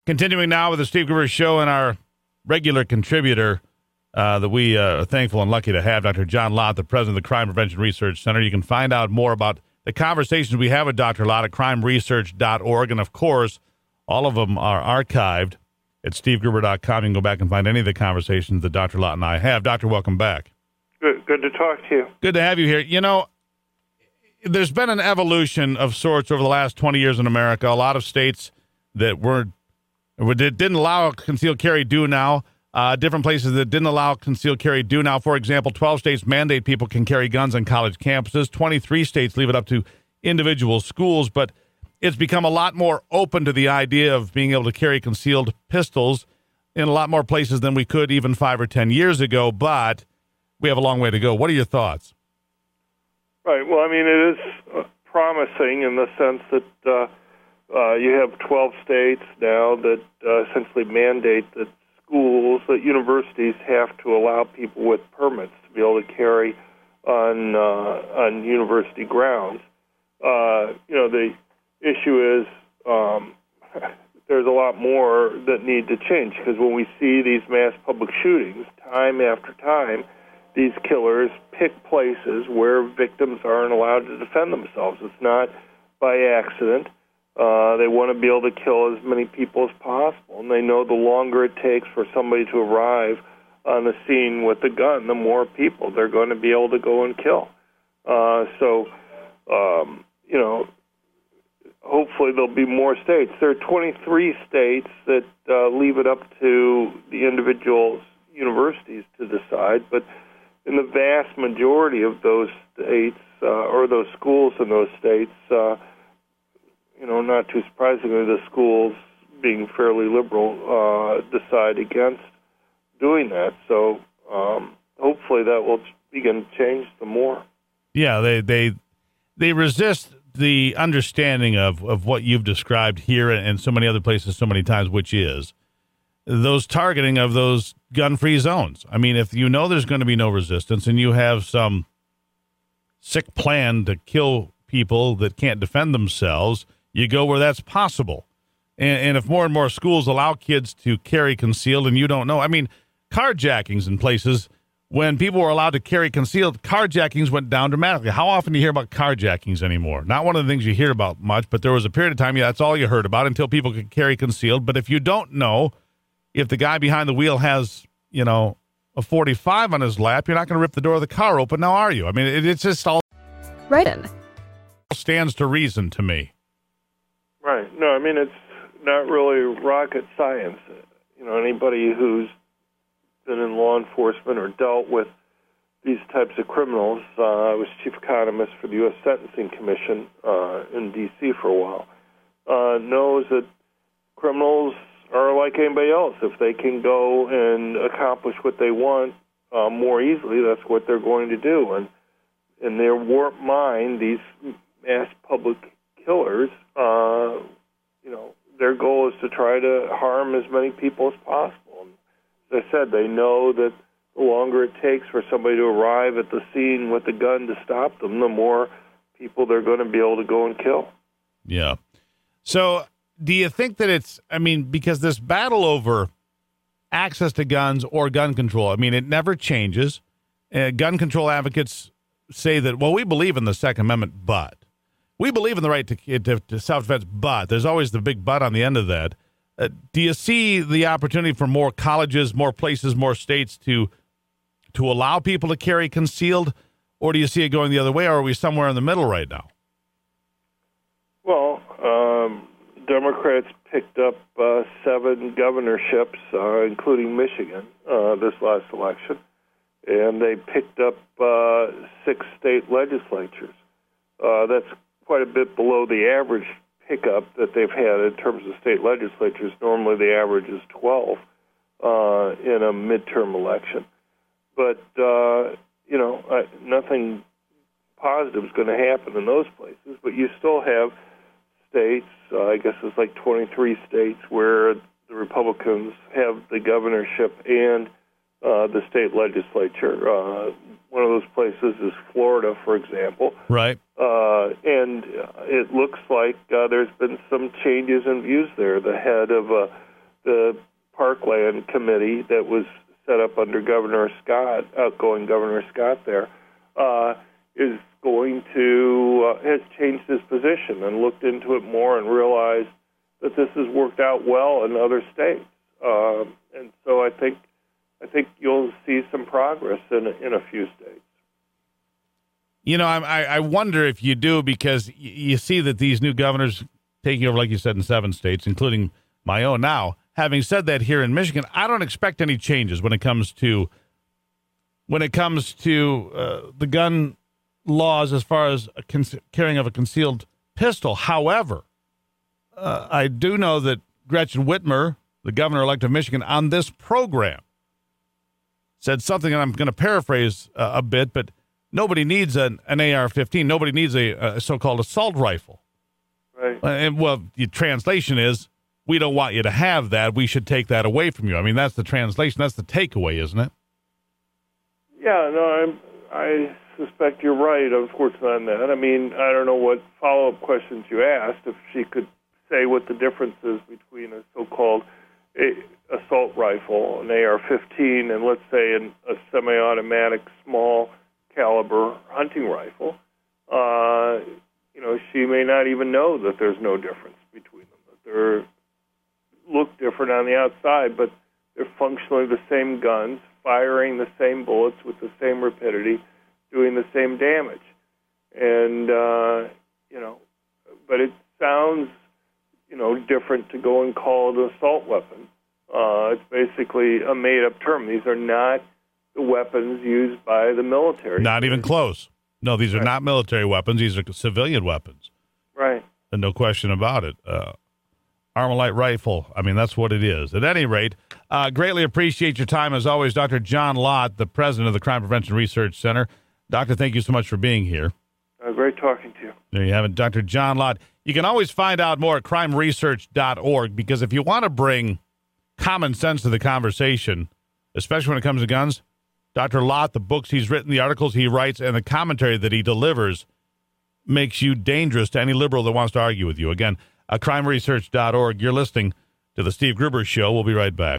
Continuing now with the Steve Gruber Show and our regular contributor that we are thankful and lucky to have, Dr. John Lott, the president of the Crime Prevention Research Center. You can find out more about the conversations we have with Dr. Lott at crimeresearch.org. And, of course, all of them are archived at stevegruber.com. You can go back and find any of the conversations that Dr. Lott and I have. Doctor, welcome back. Good to talk to you. Good to have you here. You know, there's been an evolution of sorts over the last 20 years in America. A lot of states that didn't allow concealed carry do now. Different places that didn't allow concealed carry do now. For example, 12 states mandate people can carry guns on college campuses. 23 states leave it up to individual schools. But it's become a lot more open to the idea of being able to carry concealed pistols in a lot more places than we could even 5 or 10 years ago. But we have a long way to go. What are your thoughts? Right. Well, I mean, it is promising in the sense that you have 12 states now that essentially mandate that that universities have to allow people with permits to be able to carry on university grounds. The issue is there's a lot more that need to change, because when we see these mass public shootings, time after time, these killers pick places where victims aren't allowed to defend themselves. It's not by accident. They want to be able to kill as many people as possible, and they know the longer it takes for somebody to arrive on the scene with a gun, the more people they're going to be able to go and kill. Hopefully there'll be more states. There are 23 states that leave it up to the individual universities to decide, but in the vast majority of those states, or those schools in those states, not too surprisingly, the schools, being fairly liberal, decide against doing that. So hopefully that will begin to change some more. Yeah, they resist the understanding of what you've described here and so many other places so many times, which is those targeting of those gun-free zones. I mean, if you know there's going to be no resistance and you have some sick plan to kill people that can't defend themselves, you go where that's possible. And if more and more schools allow kids to carry concealed and you don't know, I mean, carjackings in places, when people were allowed to carry concealed, carjackings went down dramatically. How often do you hear about carjackings anymore? Not one of the things you hear about much, but there was a period of time, that's all you heard about until people could carry concealed. But if you don't know if the guy behind the wheel has, a 45 on his lap, you're not going to rip the door of the car open, now are you? I mean, it's just all right in. Stands to reason to me. Right. No, I mean, it's not really rocket science. Anybody who's been in law enforcement or dealt with these types of criminals, I was chief economist for the U.S. Sentencing Commission in D.C. for a while, knows that criminals are like anybody else. If they can go and accomplish what they want more easily, that's what they're going to do. And in their warped mind, these mass public killers, their goal is to try to harm as many people as possible. And as I said, they know that the longer it takes for somebody to arrive at the scene with a gun to stop them, the more people they're going to be able to go and kill. Yeah. So do you think that because this battle over access to guns or gun control, it never changes. Gun control advocates say that, well, we believe in the Second Amendment, but we believe in the right to self-defense, but there's always the big but on the end of that. Do you see the opportunity for more colleges, more places, more states to allow people to carry concealed, or do you see it going the other way, or are we somewhere in the middle right now? Well, Democrats picked up 7 governorships, including Michigan, this last election, and they picked up 6 state legislatures. That's quite a bit below the average pickup that they've had in terms of state legislatures. Normally the average is 12 in a midterm election. But, nothing positive is going to happen in those places. But you still have states, I guess it's like 23 states, where the Republicans have the governorship and the state legislature. One of those places is Florida, for example. Right. And it looks like there's been some changes in views there. The head of the Parkland Committee that was set up under Governor Scott, outgoing Governor Scott there, is going to, has changed his position and looked into it more and realized that this has worked out well in other states. And so I think you'll see some progress in a few states. You know, I wonder if you do, because you see that these new governors taking over, like you said, in 7 states, including my own now. Having said that, here in Michigan, I don't expect any changes when it comes to the gun laws as far as carrying of a concealed pistol. However, I do know that Gretchen Whitmer, the governor-elect of Michigan, on this program said something, and I'm going to paraphrase a bit, but nobody needs an AR-15. Nobody needs a so-called assault rifle. Right. And, well, the translation is, we don't want you to have that. We should take that away from you. I mean, that's the translation. That's the takeaway, isn't it? Yeah, no, I suspect you're right, unfortunately, on that. I mean, I don't know what follow-up questions you asked, if she could say what the difference is between a so-called assault rifle, an AR-15, and let's say a semi-automatic small caliber hunting rifle. She may not even know that there's no difference between them, that they look different on the outside, but they're functionally the same guns, firing the same bullets with the same rapidity, doing the same damage. And, but it sounds, different to go and call it an assault weapon. It's basically a made-up term. These are not the weapons used by the military. Not even close. No, these are not military weapons. These are civilian weapons. Right. And no question about it. Armalite rifle. I mean, that's what it is. At any rate, greatly appreciate your time, as always, Dr. John Lott, the president of the Crime Prevention Research Center. Doctor, thank you so much for being here. Great talking to you. There you have it, Dr. John Lott. You can always find out more at crimeresearch.org, because if you want to bring common sense to the conversation, especially when it comes to guns, Dr. Lott, the books he's written, the articles he writes, and the commentary that he delivers makes you dangerous to any liberal that wants to argue with you. Again, crimeresearch.org. You're listening to The Steve Gruber Show. We'll be right back.